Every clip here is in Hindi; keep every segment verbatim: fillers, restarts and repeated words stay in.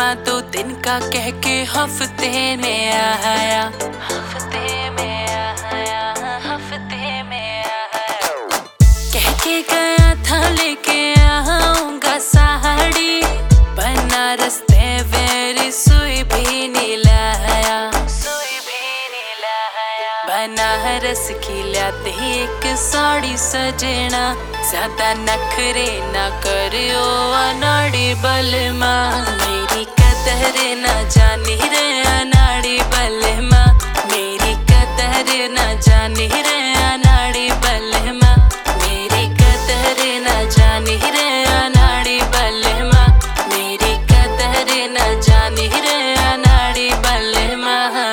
दो दिन का कह के हफ्ते में आया, हफ्ते में आया, हफ्ते में आया। कह के गया था लेके आऊंगा साड़ी, बनारस ते वेरी सुई भी नहीं लाया, सुई भी नहीं लाया। बनारस की लाते एक साड़ी सजना, ज्यादा नखरे ना करियो अनाड़ी बलमा। मेरी कदर ना जानी रे अनाड़ी बलमा, मेरी कदर ना जानी रे अनाड़ी बलमा, मेरी कदर ना जानी रे अनाड़ी बलमा, मेरी कदर ना जानी रे अनाड़ी बलमा।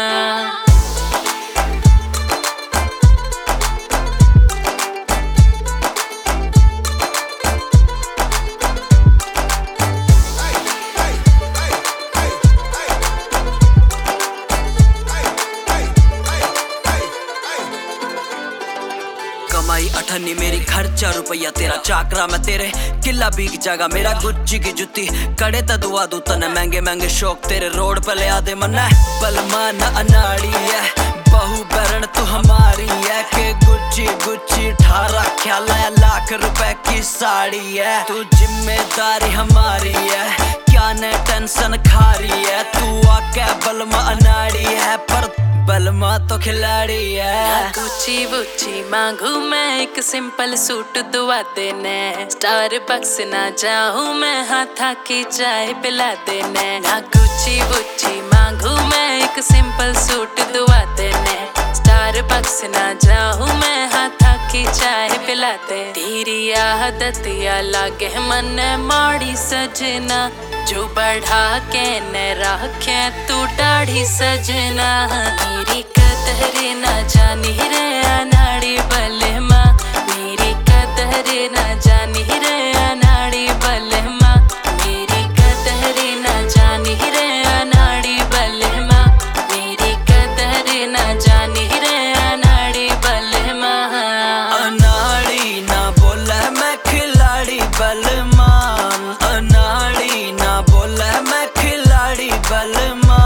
कमाई अठन्नी मेरी, खर्चा रुपया तेरा, चाकरा मैं तेरे, किला बिक जागा मेरा। गुच्ची की जुत्ती कड़े तदुआ दू तने, महंगे महंगे शौक तेरे रोड पे ले आदे मन्ना। बलमा ना अनाड़ी है, बहु बरन तू हमारी है, के गुच्ची गुच्ची ठारा ख्याल है, लाख रुपए की साड़ी है। तू जिम्मेदारी हमारी है, क्या ने टेंशन खा रही है, तू आके बलमा अनाड़ी है, पर बलमा तो खिलाड़ी है। गुच्ची वुच्ची मांगू मैं, एक सिंपल सूट दुआ देने, स्टार बक्स ना जाऊं मैं, हाथा की चाय पिला देने। ना गुच्ची वुच्ची मांगू मैं, एक सिंपल सूट दुआ देने, स्टार बक्स ना जाऊं मैं, हाथा की चाय पिला दे। तेरी आदत या लागे मन माड़ी सजना, जो बढ़ा के न रखे तू दाढ़ी सजना। मेरी कदर ना जानी रे अनाड़ी बलमा, मेरी कदर ना जानी रे अनाड़ी बलमा, मेरी कदर ना जानी रे अनाड़ी बलमा, मेरी कदर ना जानी रे अनाड़ी बलमा। अनाड़ी ना बोले मैं खिलाड़ी बलमा, अनाड़ी ना बोले मैं खिलाड़ी बलमा।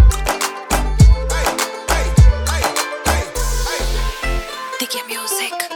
Music.